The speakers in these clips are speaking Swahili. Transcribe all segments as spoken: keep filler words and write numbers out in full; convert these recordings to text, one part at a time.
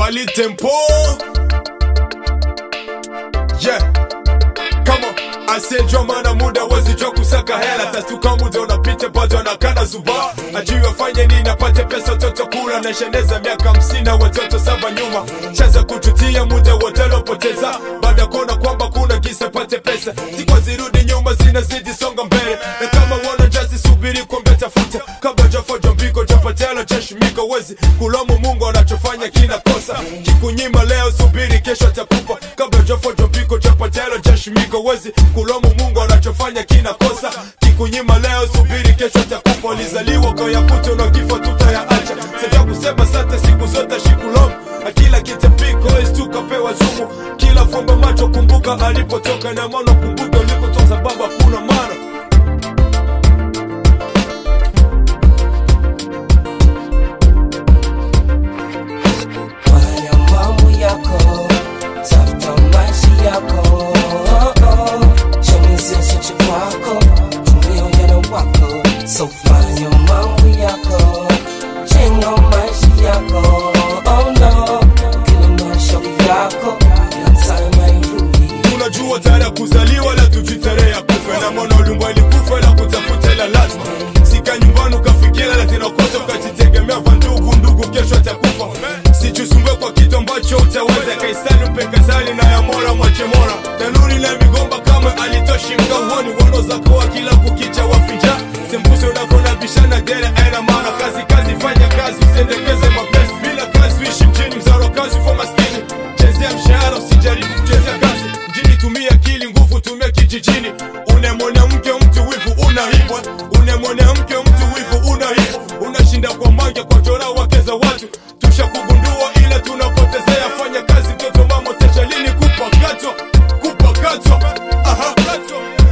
Fally Tempo. Yeah, come on. I said drama na muda wazi jwa kusaka hela. Tastuka muda unapita bado anakana zuba. Ajiwa fanye nini apate pesa toto kula. Na sheneza miaka hamsini watoto saba nyuma. Chaza kututia muda wote lopoteza. Baada kona kwamba kuna kisa pate pesa. Sikwa zirudi nyuma zinazidi songa mbele. Na kama wana jasi subiri kumbe tafuta. Kabla jafo jombiko japatela chashimika wezi. Kulomu Mungu anachofanya kina kosa. Kikunyima leo subiri kesho atakupa. Kabla jafo jombiko japatela chashimika wezi. Kulomu Mungu anachofanya kina kosa. Kikunyima leo subiri kesho atakupa. Lizaliwa kwa yakuto na kifo tutayaacha. Sasa kusema sante siku zote shikulomu. Akila kitapiko istuka pewa zumu. Kila fomba macho kumbuka alipotoka. Na maana kumbuka ulikotoka sababu hakuna maana. Fanya mambo yako, tafuta maisha yako. So fanya mambo yako, jenga maisha yako. Oh no, kila maisha yako ya time hairudi. Unajua tara kuzaliwa la tujitare ya kufa. Na mwana ulimwa ilikufa la kutafuta la lazima. Sika nyumbani ukafikira la zinakosa ukajitegemea vandugu ndugu kesho atakufa. Sichusumbwe kwa kitu ambacho utaweza. Kaisani mpekazali na ya mola mwache mola. Tanuri na migomba kama alitoshi mkawoni. Wano zako wa kila kukicha wafinja. Sembuse unakona bishana dere aina maana. Kazi kazi fanya kazi usendekeze mablesi. Bila kazi uishi mjini mzaro kazi for maskini. Chezea mshahara usijaribu kuchezea kazi. Mjini tumia akili nguvu tumia kijijini. Unemwone mke mtu wivu unahibwa. Unemwone mke mtu wivu unahibwa. Unashinda kwa mange kwa chora wakeza watu. Tusha kugundua ila tunapotezea. Fanya kazi mtoto mama tesha lini kupa gato. Kupa gato. Aha gato.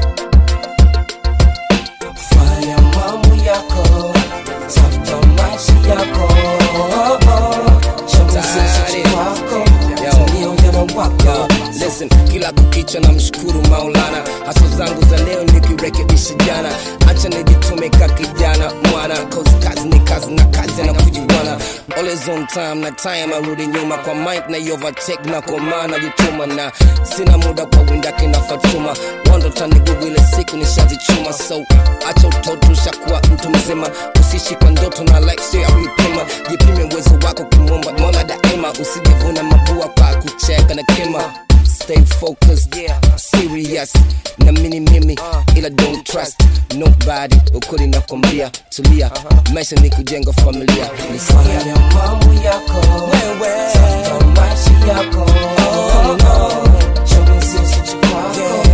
Fanya mambo yako, tafuta maisha yako. Listen, kila kukicha na mshukuru Maulana. Haso zangu za leo nikirekebisha jana. Acha nijitume ka kijana mwana. Cause kazi ni kazi na kazi na kujiwana. Always on time na time arudi nyuma. Kwa mic na overtake na kwa maana jituma. Na sina muda kwa windaki na Fatuma. Wando tani gugu ile siku nishazichuma. So acha utoto ushakuwa mtu mzima. Usishi kwa ndoto na like sio ya kuipima. Jipime uwezo wako kimwomba mola daima. Usijivuna mabua pa kucheka na kima. Stay focused, yeah, serious. Na mini mimi, uh, ila don't trust nobody. Ukuri na kumbia, tulia, uh-huh. Maisha ni kujenga familia. Fanya mambo yako, tafuta maisha yako. Oh no, chomezi usichi kwako.